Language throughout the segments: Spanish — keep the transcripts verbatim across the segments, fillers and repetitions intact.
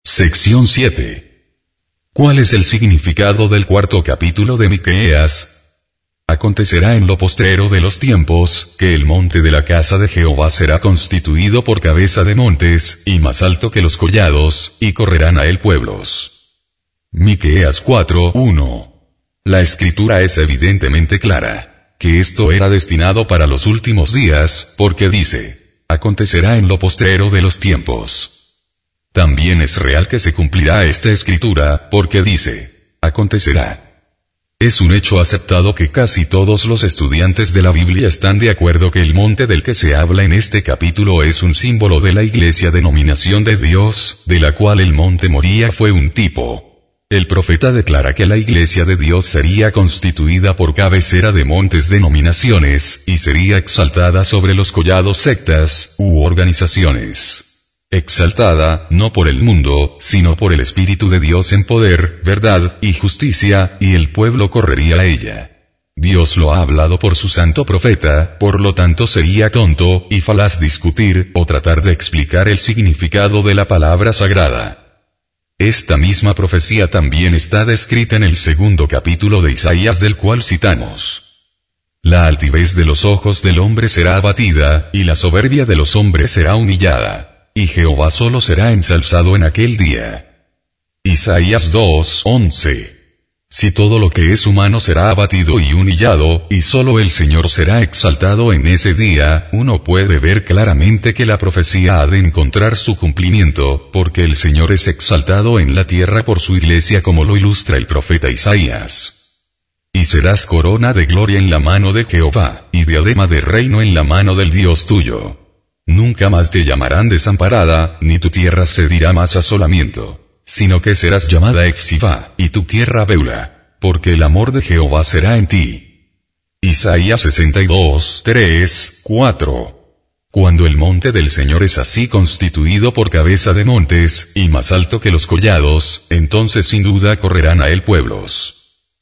Sección siete. ¿Cuál es el significado del cuarto capítulo de Miqueas? Acontecerá en lo postrero de los tiempos, que el monte de la casa de Jehová será constituido por cabeza de montes, y más alto que los collados, y correrán a él pueblos. Miqueas cuatro uno. La escritura es evidentemente clara, que esto era destinado para los últimos días, porque dice, acontecerá en lo postrero de los tiempos. También es real que se cumplirá esta escritura, porque dice, acontecerá. Es un hecho aceptado que casi todos los estudiantes de la Biblia están de acuerdo que el monte del que se habla en este capítulo es un símbolo de la iglesia denominación de Dios, de la cual el monte Moría fue un tipo. El profeta declara que la iglesia de Dios sería constituida por cabecera de montes denominaciones, y sería exaltada sobre los collados sectas, u organizaciones. Exaltada, no por el mundo, sino por el Espíritu de Dios en poder, verdad, y justicia, y el pueblo correría a ella. Dios lo ha hablado por su santo profeta, por lo tanto sería tonto, y falaz discutir, o tratar de explicar el significado de la palabra sagrada. Esta misma profecía también está descrita en el segundo capítulo de Isaías del cual citamos. La altivez de los ojos del hombre será abatida, y la soberbia de los hombres será humillada. Y Jehová solo será ensalzado en aquel día. Isaías dos once. Si todo lo que es humano será abatido y humillado, y solo el Señor será exaltado en ese día, uno puede ver claramente que la profecía ha de encontrar su cumplimiento, porque el Señor es exaltado en la tierra por su iglesia como lo ilustra el profeta Isaías. Y serás corona de gloria en la mano de Jehová, y diadema de reino en la mano del Dios tuyo. Nunca más te llamarán desamparada, ni tu tierra se dirá más asolamiento, sino que serás llamada Efsibá, y tu tierra Beula, porque el amor de Jehová será en ti. Isaías sesenta y dos, tres, cuatro. Cuando el monte del Señor es así constituido por cabeza de montes, y más alto que los collados, entonces sin duda correrán a él pueblos.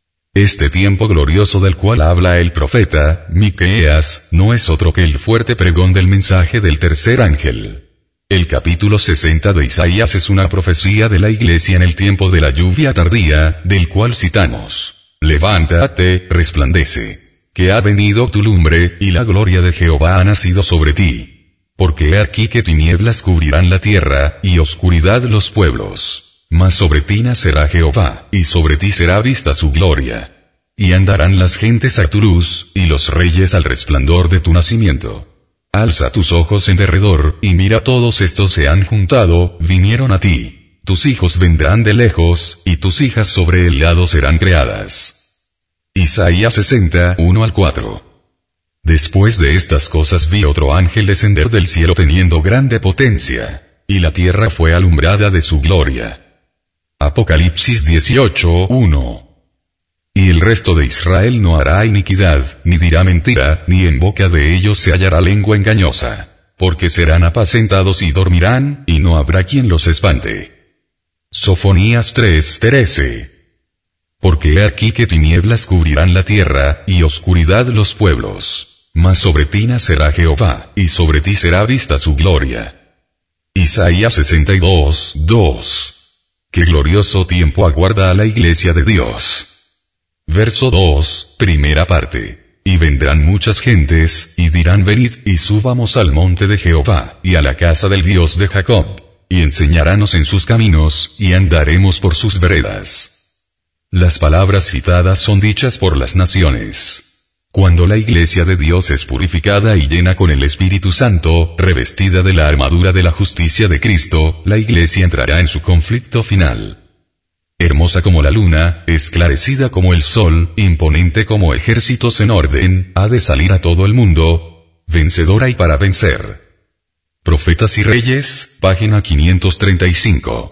Este tiempo glorioso del cual habla el profeta, Miqueas, no es otro que el fuerte pregón del mensaje del tercer ángel. El capítulo sesenta de Isaías es una profecía de la iglesia en el tiempo de la lluvia tardía, del cual citamos, levántate, resplandece, que ha venido tu lumbre, y la gloria de Jehová ha nacido sobre ti. Porque he aquí que tinieblas cubrirán la tierra, y oscuridad los pueblos. Mas sobre ti nacerá Jehová, y sobre ti será vista su gloria. Y andarán las gentes a tu luz, y los reyes al resplandor de tu nacimiento. Alza tus ojos en derredor, y mira todos estos se han juntado, vinieron a ti. Tus hijos vendrán de lejos, y tus hijas sobre el lado serán creadas. Isaías sesenta, uno al cuatro. Después de estas cosas vi otro ángel descender del cielo teniendo grande potencia, y la tierra fue alumbrada de su gloria. Apocalipsis dieciocho, uno. Y el resto de Israel no hará iniquidad, ni dirá mentira, ni en boca de ellos se hallará lengua engañosa, porque serán apacentados y dormirán, y no habrá quien los espante. Sofonías tres, trece. Porque he aquí que tinieblas cubrirán la tierra, y oscuridad los pueblos, mas sobre ti nacerá Jehová, y sobre ti será vista su gloria. Isaías sesenta y dos, dos. Qué glorioso tiempo aguarda a la iglesia de Dios. Verso dos, primera parte. Y vendrán muchas gentes, y dirán venid, y subamos al monte de Jehová, y a la casa del Dios de Jacob, y enseñarános en sus caminos, y andaremos por sus veredas. Las palabras citadas son dichas por las naciones. Cuando la iglesia de Dios es purificada y llena con el Espíritu Santo, revestida de la armadura de la justicia de Cristo, la iglesia entrará en su conflicto final. Hermosa como la luna, esclarecida como el sol, imponente como ejércitos en orden, ha de salir a todo el mundo, vencedora y para vencer. Profetas y Reyes, página quinientos treinta y cinco.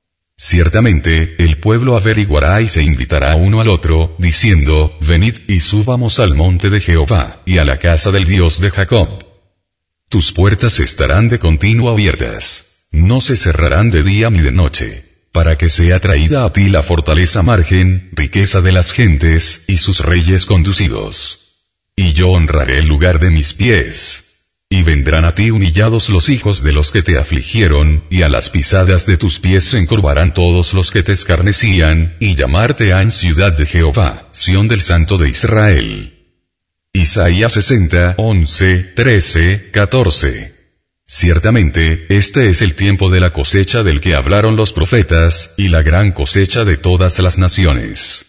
Ciertamente, el pueblo averiguará y se invitará uno al otro, diciendo, venid, y subamos al monte de Jehová, y a la casa del Dios de Jacob. Tus puertas estarán de continuo abiertas, no se cerrarán de día ni de noche, para que sea traída a ti la fortaleza margen, riqueza de las gentes, y sus reyes conducidos. Y yo honraré el lugar de mis pies. Y vendrán a ti humillados los hijos de los que te afligieron, y a las pisadas de tus pies se encorvarán todos los que te escarnecían, y llamarte han ciudad de Jehová, Sión del Santo de Israel. Isaías sesenta, once, trece, catorce. Ciertamente, este es el tiempo de la cosecha del que hablaron los profetas, y la gran cosecha de todas las naciones.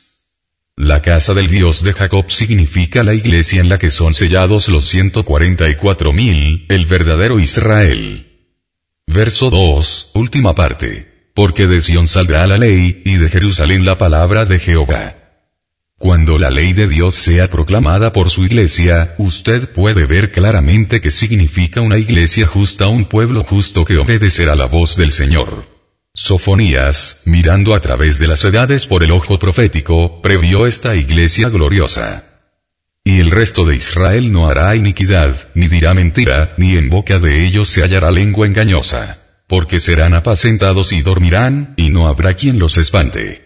La casa del Dios de Jacob significa la iglesia en la que son sellados los ciento cuarenta y cuatro mil, el verdadero Israel. Verso dos, última parte. Porque de Sión saldrá la ley, y de Jerusalén la palabra de Jehová. Cuando la ley de Dios sea proclamada por su iglesia, usted puede ver claramente que significa una iglesia justa, un pueblo justo que obedecerá la voz del Señor. Sofonías, mirando a través de las edades por el ojo profético, previó esta iglesia gloriosa. Y el resto de Israel no hará iniquidad, ni dirá mentira, ni en boca de ellos se hallará lengua engañosa. Porque serán apacentados y dormirán, y no habrá quien los espante.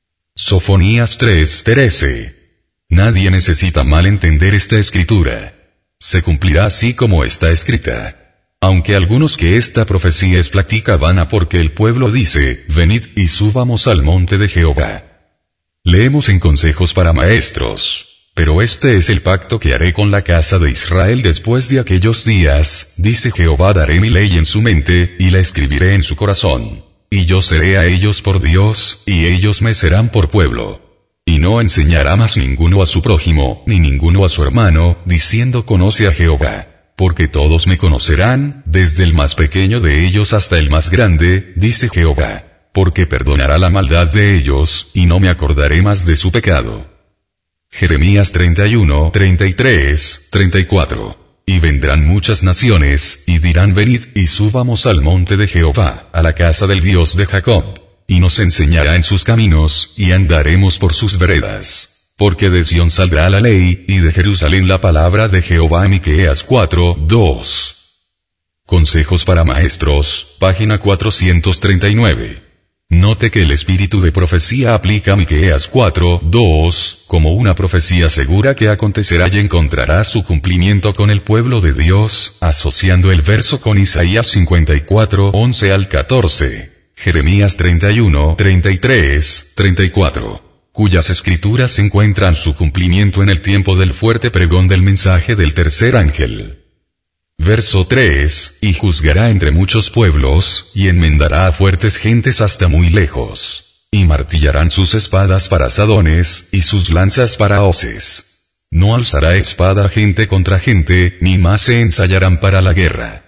Sofonías tres, trece. Nadie necesita mal entender esta escritura. Se cumplirá así como está escrita. Aunque algunos que esta profecía es plática vana porque el pueblo dice, venid y subamos al monte de Jehová. Leemos en Consejos para Maestros. Pero este es el pacto que haré con la casa de Israel después de aquellos días, dice Jehová, daré mi ley en su mente, y la escribiré en su corazón. Y yo seré a ellos por Dios, y ellos me serán por pueblo. Y no enseñará más ninguno a su prójimo, ni ninguno a su hermano, diciendo conoce a Jehová. Porque todos me conocerán, desde el más pequeño de ellos hasta el más grande, dice Jehová. Porque perdonará la maldad de ellos, y no me acordaré más de su pecado. Jeremías treinta y uno, treinta y tres, treinta y cuatro. Y vendrán muchas naciones, y dirán venid y subamos al monte de Jehová, a la casa del Dios de Jacob. Y nos enseñará en sus caminos, y andaremos por sus veredas. Porque de Sión saldrá la ley, y de Jerusalén la palabra de Jehová. Miqueas cuatro, dos. Consejos para Maestros, página cuatrocientos treinta y nueve. Note que el espíritu de profecía aplica a Miqueas cuatro, dos, como una profecía segura que acontecerá y encontrará su cumplimiento con el pueblo de Dios, asociando el verso con Isaías cincuenta y cuatro, once al catorce, Jeremías treinta y uno, treinta y tres, treinta y cuatro. Cuyas escrituras encuentran su cumplimiento en el tiempo del fuerte pregón del mensaje del tercer ángel. Verso tres, y juzgará entre muchos pueblos, y enmendará a fuertes gentes hasta muy lejos. Y martillarán sus espadas para asadones, y sus lanzas para hoces. No alzará espada gente contra gente, ni más se ensayarán para la guerra.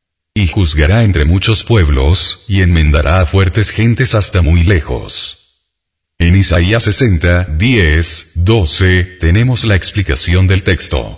Y juzgará entre muchos pueblos, y enmendará a fuertes gentes hasta muy lejos. En Isaías sesenta, diez, doce, tenemos la explicación del texto.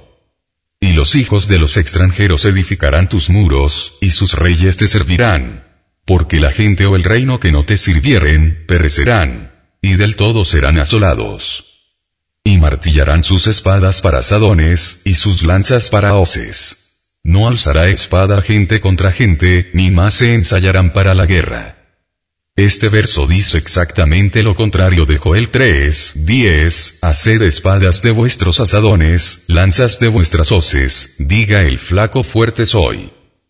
Y los hijos de los extranjeros edificarán tus muros, y sus reyes te servirán. Porque la gente o el reino que no te sirvieren, perecerán, y del todo serán asolados. Y martillarán sus espadas para asadones, y sus lanzas para hoces. No alzará espada gente contra gente, ni más se ensayarán para la guerra. Este verso dice exactamente lo contrario de Joel tres, diez, haced espadas de vuestros asadones, lanzas de vuestras hoces, diga el flaco fuerte soy.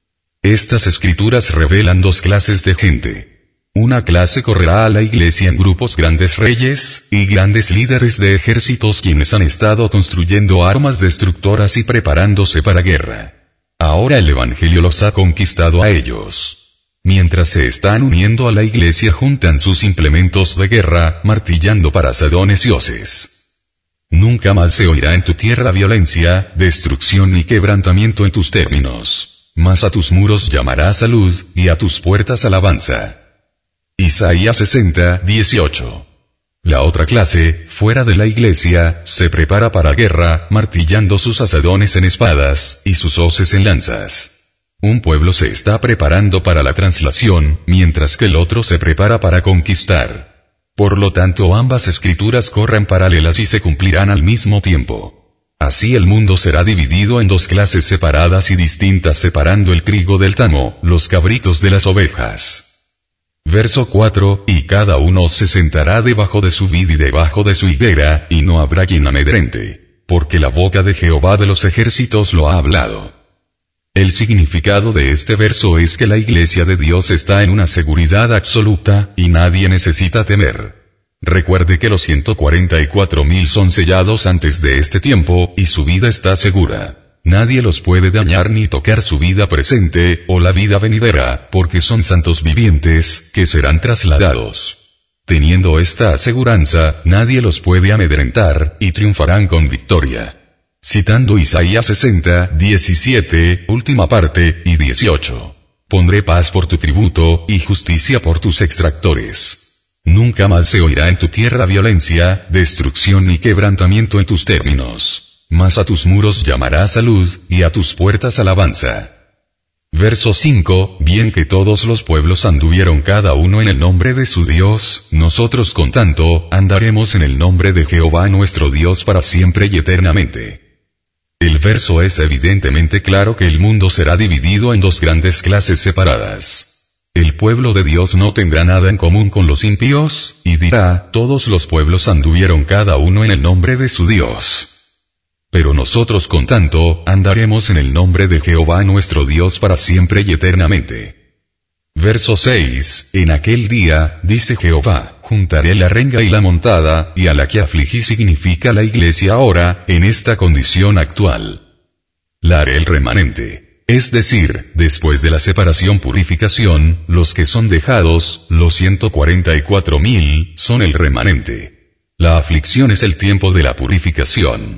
Estas escrituras revelan dos clases de gente. Una clase correrá a la iglesia en grupos grandes reyes, y grandes líderes de ejércitos quienes han estado construyendo armas destructoras y preparándose para guerra. Ahora el Evangelio los ha conquistado a ellos. Mientras se están uniendo a la iglesia juntan sus implementos de guerra, martillando para asadones y hoces. Nunca más se oirá en tu tierra violencia, destrucción ni quebrantamiento en tus términos. Mas a tus muros llamará salud, y a tus puertas alabanza. Isaías sesenta, dieciocho. La otra clase, fuera de la iglesia, se prepara para guerra, martillando sus asadones en espadas, y sus hoces en lanzas. Un pueblo se está preparando para la translación, mientras que el otro se prepara para conquistar. Por lo tanto, ambas escrituras corren paralelas y se cumplirán al mismo tiempo. Así el mundo será dividido en dos clases separadas y distintas, separando el trigo del tamo, los cabritos de las ovejas. Verso cuatro, y cada uno se sentará debajo de su vid y debajo de su higuera, y no habrá quien amedrente, porque la boca de Jehová de los ejércitos lo ha hablado. El significado de este verso es que la iglesia de Dios está en una seguridad absoluta, y nadie necesita temer. Recuerde que los ciento cuarenta y cuatro mil son sellados antes de este tiempo, y su vida está segura. Nadie los puede dañar ni tocar su vida presente, o la vida venidera, porque son santos vivientes, que serán trasladados. Teniendo esta aseguranza, nadie los puede amedrentar, y triunfarán con victoria. Citando Isaías sesenta, diecisiete, última parte, y dieciocho. Pondré paz por tu tributo, y justicia por tus extractores. Nunca más se oirá en tu tierra violencia, destrucción ni quebrantamiento en tus términos. Mas a tus muros llamará salud, y a tus puertas alabanza. Verso cinco, bien que todos los pueblos anduvieron cada uno en el nombre de su Dios, nosotros con tanto, andaremos en el nombre de Jehová nuestro Dios para siempre y eternamente. El verso es evidentemente claro que el mundo será dividido en dos grandes clases separadas. El pueblo de Dios no tendrá nada en común con los impíos, y dirá, todos los pueblos anduvieron cada uno en el nombre de su Dios. Pero nosotros con tanto, andaremos en el nombre de Jehová nuestro Dios para siempre y eternamente. Verso seis, en aquel día, dice Jehová, juntaré la renga y la montada, y a la que afligí significa la iglesia ahora, en esta condición actual. La haré el remanente, es decir, después de la separación purificación, los que son dejados, los ciento cuarenta y cuatro mil, son el remanente. La aflicción es el tiempo de la purificación.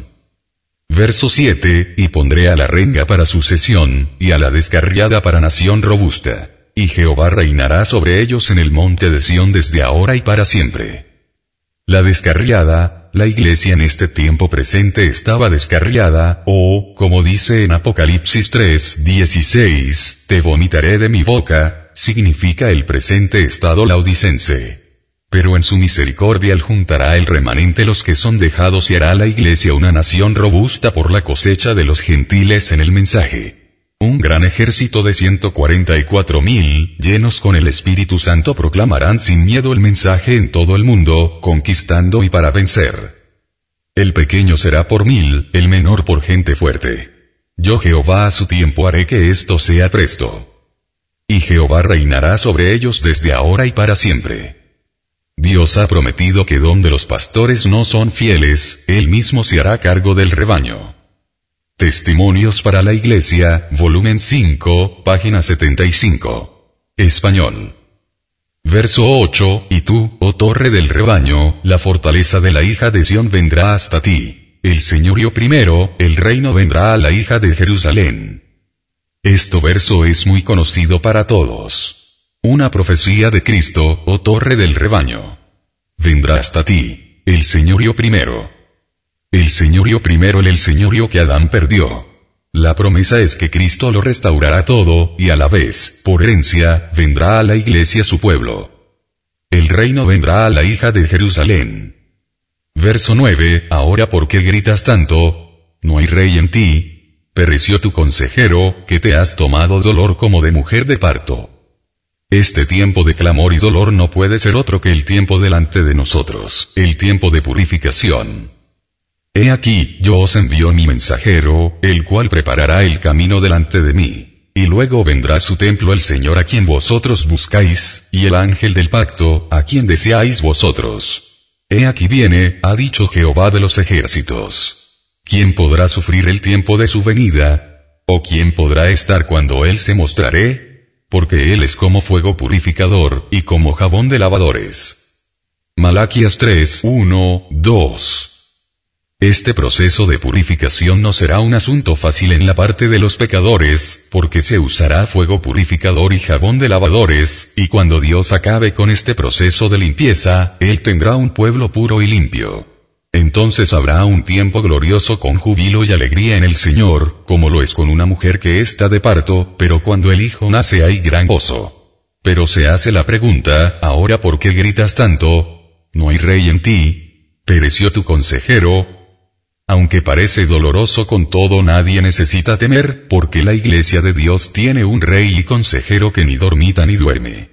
Verso siete, y pondré a la renga para sucesión, y a la descarriada para nación robusta. Y Jehová reinará sobre ellos en el monte de Sión desde ahora y para siempre. La descarriada, la iglesia en este tiempo presente estaba descarriada, o, como dice en Apocalipsis tres, dieciséis, te vomitaré de mi boca, significa el presente estado laodicense. Pero en su misericordia él juntará el remanente los que son dejados y hará la iglesia una nación robusta por la cosecha de los gentiles en el mensaje. Un gran ejército de ciento cuarenta y cuatro mil, llenos con el Espíritu Santo proclamarán sin miedo el mensaje en todo el mundo, conquistando y para vencer. El pequeño será por mil, el menor por gente fuerte. Yo Jehová a su tiempo haré que esto sea presto. Y Jehová reinará sobre ellos desde ahora y para siempre. Dios ha prometido que donde los pastores no son fieles, Él mismo se hará cargo del rebaño. Testimonios para la Iglesia, volumen cinco, página setenta y cinco. Español. Verso ocho, y tú, oh torre del rebaño, la fortaleza de la hija de Sión vendrá hasta ti. El señorío primero, el reino vendrá a la hija de Jerusalén. Este verso es muy conocido para todos. Una profecía de Cristo, oh torre del rebaño. Vendrá hasta ti, el señorío primero. El señorío primero el señorío que Adán perdió. La promesa es que Cristo lo restaurará todo, y a la vez, por herencia, vendrá a la iglesia su pueblo. El reino vendrá a la hija de Jerusalén. Verso nueve, ahora ¿por qué gritas tanto? No hay rey en ti. Pereció tu consejero, que te has tomado dolor como de mujer de parto. Este tiempo de clamor y dolor no puede ser otro que el tiempo delante de nosotros, el tiempo de purificación. He aquí, yo os envío mi mensajero, el cual preparará el camino delante de mí. Y luego vendrá a su templo el Señor a quien vosotros buscáis, y el ángel del pacto, a quien deseáis vosotros. He aquí viene, ha dicho Jehová de los ejércitos. ¿Quién podrá sufrir el tiempo de su venida? ¿O quién podrá estar cuando Él se mostraré? Porque Él es como fuego purificador, y como jabón de lavadores. Malaquías tres, uno, dos. Este proceso de purificación no será un asunto fácil en la parte de los pecadores, porque se usará fuego purificador y jabón de lavadores, y cuando Dios acabe con este proceso de limpieza, Él tendrá un pueblo puro y limpio. Entonces habrá un tiempo glorioso con júbilo y alegría en el Señor, como lo es con una mujer que está de parto, pero cuando el hijo nace hay gran gozo. Pero se hace la pregunta, ¿ahora por qué gritas tanto? ¿No hay rey en ti? ¿Pereció tu consejero? Aunque parece doloroso, con todo nadie necesita temer, porque la iglesia de Dios tiene un rey y consejero que ni dormita ni duerme.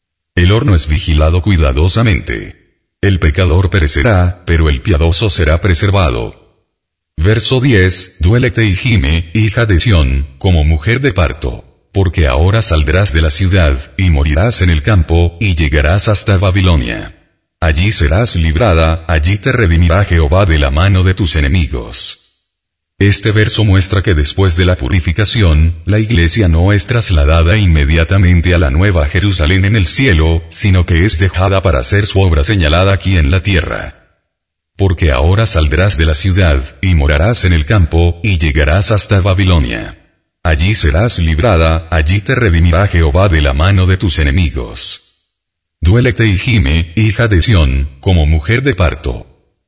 El horno es vigilado cuidadosamente. El pecador perecerá, pero el piadoso será preservado. Verso diez, duélete y gime, hija de Sión, como mujer de parto. Porque ahora saldrás de la ciudad, y morirás en el campo, y llegarás hasta Babilonia. Allí serás librada, allí te redimirá Jehová de la mano de tus enemigos. Este verso muestra que después de la purificación, la iglesia no es trasladada inmediatamente a la nueva Jerusalén en el cielo, sino que es dejada para hacer su obra señalada aquí en la tierra. Porque ahora saldrás de la ciudad, y morarás en el campo, y llegarás hasta Babilonia. Allí serás librada, allí te redimirá Jehová de la mano de tus enemigos. Duélete y gime, hija de Sión, como mujer de parto.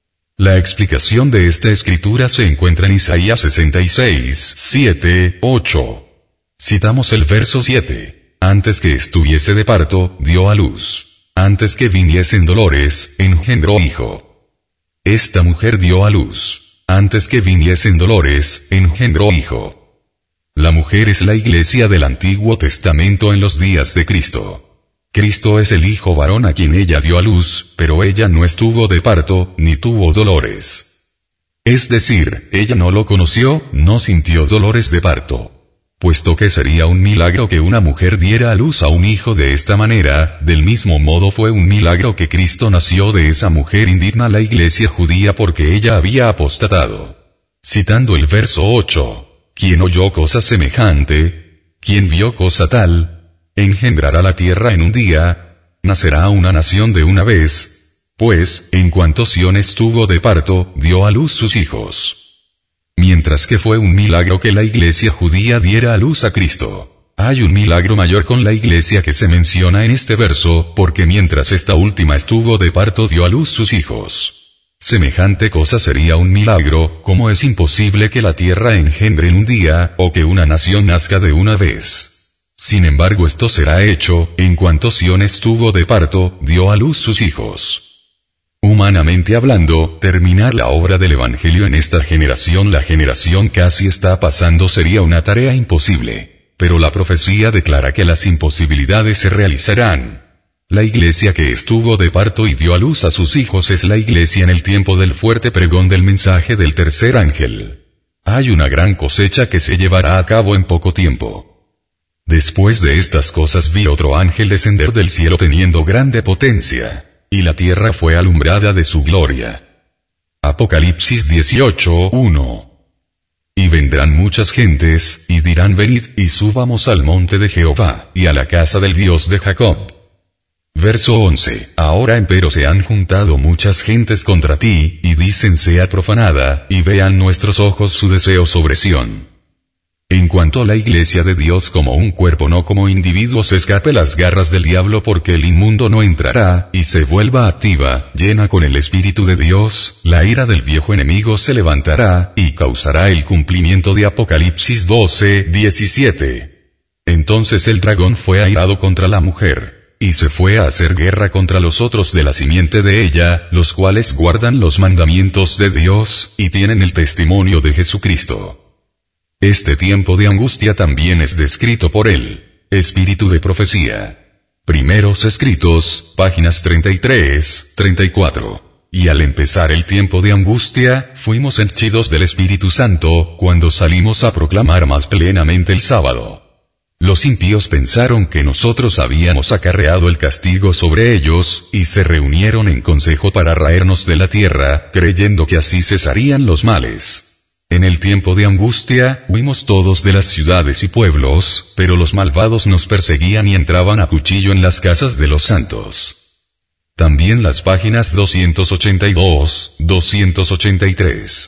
La explicación de esta escritura se encuentra en Isaías sesenta y seis, siete, ocho. Citamos el verso siete. Antes que estuviese de parto, dio a luz. Antes que viniesen dolores, engendró hijo. Esta mujer dio a luz. Antes que viniesen dolores, engendró hijo. La mujer es la iglesia del Antiguo Testamento en los días de Cristo. Cristo es el hijo varón a quien ella dio a luz, pero ella no estuvo de parto, ni tuvo dolores. Es decir, ella no lo conoció, no sintió dolores de parto. Puesto que sería un milagro que una mujer diera a luz a un hijo de esta manera, del mismo modo fue un milagro que Cristo nació de esa mujer indigna la iglesia judía porque ella había apostatado. Citando el verso ocho. ¿Quién oyó cosa semejante? ¿Quién vio cosa tal? Engendrará la tierra en un día, nacerá una nación de una vez, pues, en cuanto Sión estuvo de parto, dio a luz sus hijos. Mientras que fue un milagro que la iglesia judía diera a luz a Cristo, hay un milagro mayor con la iglesia que se menciona en este verso, porque mientras esta última estuvo de parto dio a luz sus hijos. Semejante cosa sería un milagro, como es imposible que la tierra engendre en un día, o que una nación nazca de una vez. Sin embargo esto será hecho, en cuanto Sión estuvo de parto, dio a luz sus hijos. Humanamente hablando, terminar la obra del Evangelio en esta generación, la generación casi está pasando, sería una tarea imposible. Pero la profecía declara que las imposibilidades se realizarán. La iglesia que estuvo de parto y dio a luz a sus hijos es la iglesia en el tiempo del fuerte pregón del mensaje del tercer ángel. Hay una gran cosecha que se llevará a cabo en poco tiempo. Después de estas cosas vi otro ángel descender del cielo teniendo grande potencia, y la tierra fue alumbrada de su gloria. Apocalipsis dieciocho, uno. Y vendrán muchas gentes, y dirán venid, y subamos al monte de Jehová, y a la casa del Dios de Jacob. Verso once. Ahora empero se han juntado muchas gentes contra ti, y dicen sea profanada, y vean nuestros ojos su deseo sobre Sión. En cuanto a la iglesia de Dios como un cuerpo no como individuos escape las garras del diablo porque el inmundo no entrará, y se vuelva activa, llena con el Espíritu de Dios, la ira del viejo enemigo se levantará, y causará el cumplimiento de Apocalipsis doce, diecisiete. Entonces el dragón fue airado contra la mujer. Y se fue a hacer guerra contra los otros de la simiente de ella, los cuales guardan los mandamientos de Dios, y tienen el testimonio de Jesucristo. Este tiempo de angustia también es descrito por él. Espíritu de profecía. Primeros escritos, páginas treinta y tres, treinta y cuatro. Y al empezar el tiempo de angustia, fuimos henchidos del Espíritu Santo, cuando salimos a proclamar más plenamente el sábado. Los impíos pensaron que nosotros habíamos acarreado el castigo sobre ellos, y se reunieron en consejo para raernos de la tierra, creyendo que así cesarían los males. En el tiempo de angustia, huimos todos de las ciudades y pueblos, pero los malvados nos perseguían y entraban a cuchillo en las casas de los santos. También las páginas doscientos ochenta y dos, doscientos ochenta y tres.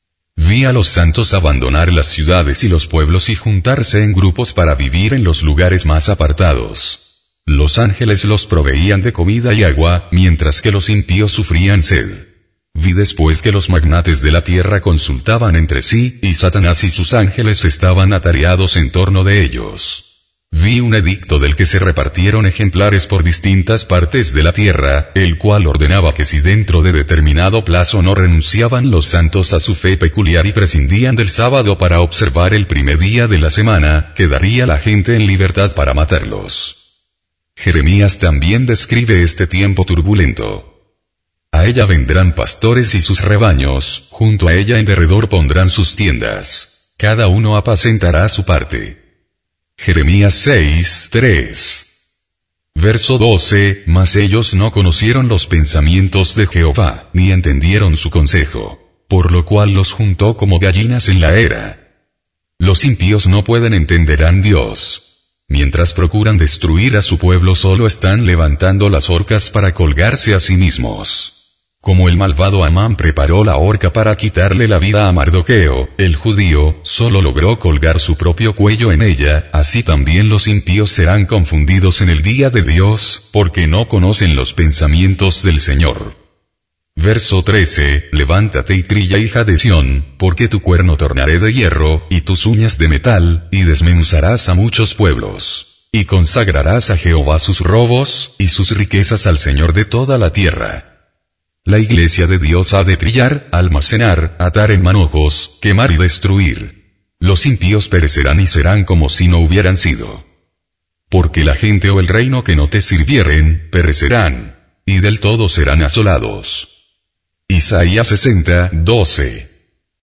Vi a los santos abandonar las ciudades y los pueblos y juntarse en grupos para vivir en los lugares más apartados. Los ángeles los proveían de comida y agua, mientras que los impíos sufrían sed. Vi después que los magnates de la tierra consultaban entre sí, y Satanás y sus ángeles estaban atareados en torno de ellos. Vi un edicto del que se repartieron ejemplares por distintas partes de la tierra, el cual ordenaba que si dentro de determinado plazo no renunciaban los santos a su fe peculiar y prescindían del sábado para observar el primer día de la semana, quedaría la gente en libertad para matarlos. Jeremías también describe este tiempo turbulento. A ella vendrán pastores y sus rebaños, junto a ella en derredor pondrán sus tiendas. Cada uno apacentará su parte. Jeremías seis, tres. Verso doce, mas ellos no conocieron los pensamientos de Jehová, ni entendieron su consejo, por lo cual los juntó como gallinas en la era. Los impíos no pueden entender a Dios. Mientras procuran destruir a su pueblo solo están levantando las horcas para colgarse a sí mismos. Como el malvado Amán preparó la horca para quitarle la vida a Mardoqueo, el judío, solo logró colgar su propio cuello en ella, así también los impíos serán confundidos en el día de Dios, porque no conocen los pensamientos del Señor. Verso trece, levántate y trilla, hija de Sión, porque tu cuerno tornaré de hierro, y tus uñas de metal, y desmenuzarás a muchos pueblos. Y consagrarás a Jehová sus robos, y sus riquezas al Señor de toda la tierra. La iglesia de Dios ha de trillar, almacenar, atar en manojos, quemar y destruir. Los impíos perecerán y serán como si no hubieran sido. Porque la gente o el reino que no te sirvieren, perecerán, y del todo serán asolados. Isaías sesenta, doce.